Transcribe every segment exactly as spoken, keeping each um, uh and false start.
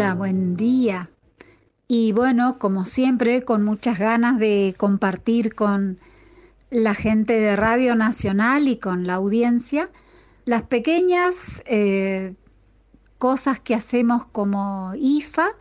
Hola, buen día. Y bueno, como siempre, con muchas ganas de compartir con la gente de Radio Nacional y con la audiencia las pequeñas eh, cosas que hacemos como I F A,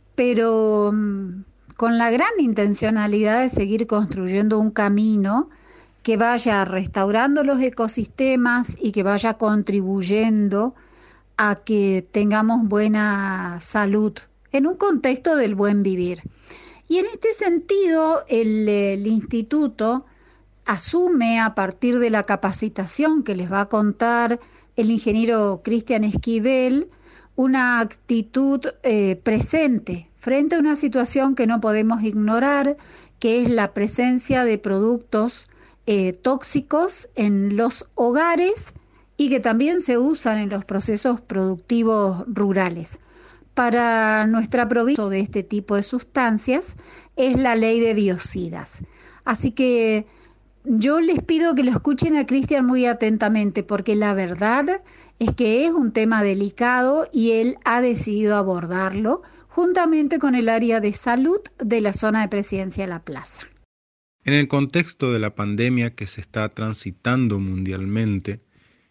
pero mm, con la gran intencionalidad de seguir construyendo un camino que vaya restaurando los ecosistemas y que vaya contribuyendo a que tengamos buena salud en un contexto del buen vivir. Y en este sentido, el, el instituto asume, a partir de la capacitación que les va a contar el ingeniero Cristian Esquivel, una actitud eh, presente frente a una situación que no podemos ignorar, que es la presencia de productos eh, tóxicos en los hogares y que también se usan en los procesos productivos rurales. Para nuestra provincia de este tipo de sustancias es la ley de biocidas. Así que yo les pido que lo escuchen a Cristian muy atentamente, porque la verdad es que es un tema delicado y él ha decidido abordarlo juntamente con el área de salud de la zona de Presidencia de la Plaza. En el contexto de la pandemia que se está transitando mundialmente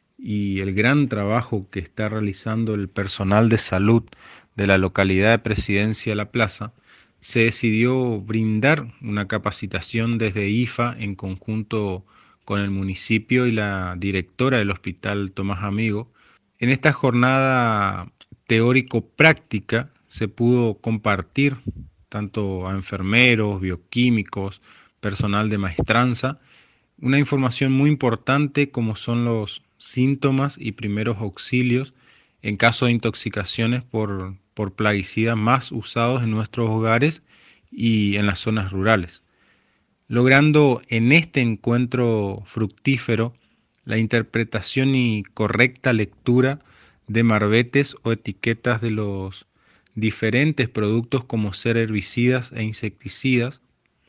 y el gran trabajo que está realizando el personal de salud de la localidad de Presidencia de la Plaza, se decidió brindar una capacitación desde I F A en conjunto con el municipio y la directora del Hospital Tomás Amigo. En esta jornada teórico-práctica se pudo compartir tanto a enfermeros, bioquímicos, personal de maestranza, una información muy importante como son los síntomas y primeros auxilios en caso de intoxicaciones por, por plaguicidas más usados en nuestros hogares y en las zonas rurales, logrando en este encuentro fructífero la interpretación y correcta lectura de marbetes o etiquetas de los diferentes productos como ser herbicidas e insecticidas,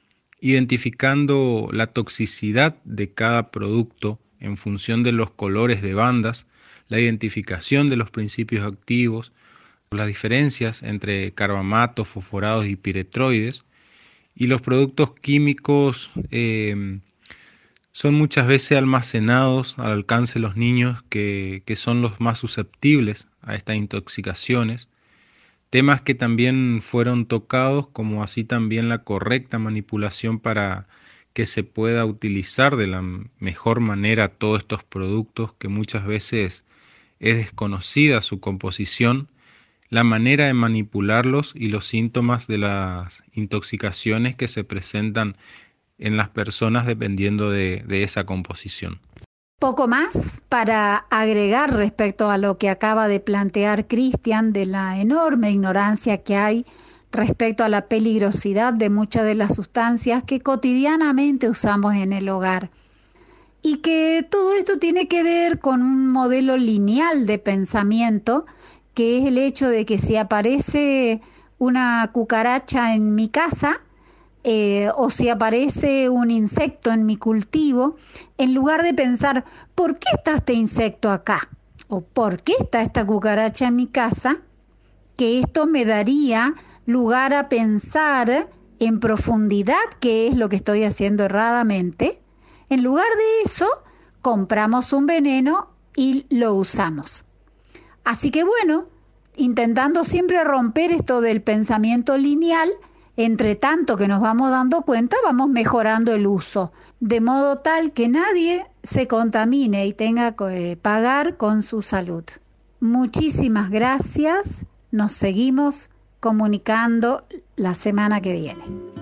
identificando la toxicidad de cada producto en función de los colores de bandas, la identificación de los principios activos, las diferencias entre carbamatos, fosforados y piretroides, y los productos químicos eh, son muchas veces almacenados al alcance de los niños que, que son los más susceptibles a estas intoxicaciones. Temas que también fueron tocados, como así también la correcta manipulación para que se pueda utilizar de la mejor manera todos estos productos que muchas veces es desconocida su composición, la manera de manipularlos y los síntomas de las intoxicaciones que se presentan en las personas dependiendo de, de esa composición. Poco más para agregar respecto a lo que acaba de plantear Cristian de la enorme ignorancia que hay respecto a la peligrosidad de muchas de las sustancias que cotidianamente usamos en el hogar. Y que todo esto tiene que ver con un modelo lineal de pensamiento, que es el hecho de que si aparece una cucaracha en mi casa, Eh, o si aparece un insecto en mi cultivo, en lugar de pensar, ¿por qué está este insecto acá? ¿O por qué está esta cucaracha en mi casa? Que esto me daría lugar a pensar en profundidad qué es lo que estoy haciendo erradamente. En lugar de eso, compramos un veneno y lo usamos. Así que bueno, intentando siempre romper esto del pensamiento lineal, entre tanto que nos vamos dando cuenta, vamos mejorando el uso, de modo tal que nadie se contamine y tenga que pagar con su salud. Muchísimas gracias, nos seguimos comunicando la semana que viene.